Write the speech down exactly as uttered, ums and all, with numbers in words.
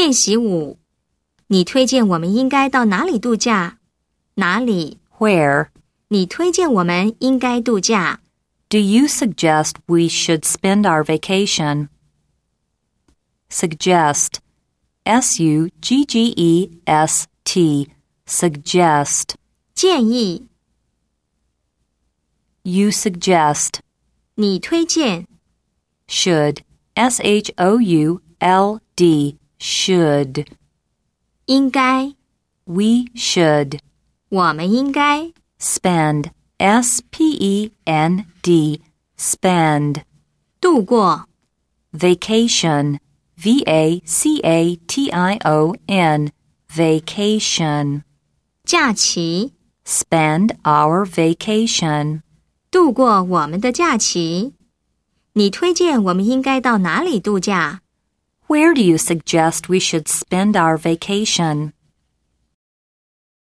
练习五，你推荐我们应该到哪里度假？哪里 Where? 你推荐我们应该度假。 Do you suggest we should spend our vacation? Suggest. S U G G E S T. Suggest. 建议 You suggest. 你推荐 Should. S H O U L D. Should. 应该 We should. 我们应该 Spend. S P E N D. Spend. 度过 Vacation. V A C A T I O N. Vacation. 假期 Spend our vacation. 度过我们的假期。你推荐我们应该到哪里度假？ Where do you suggest we should spend our vacation?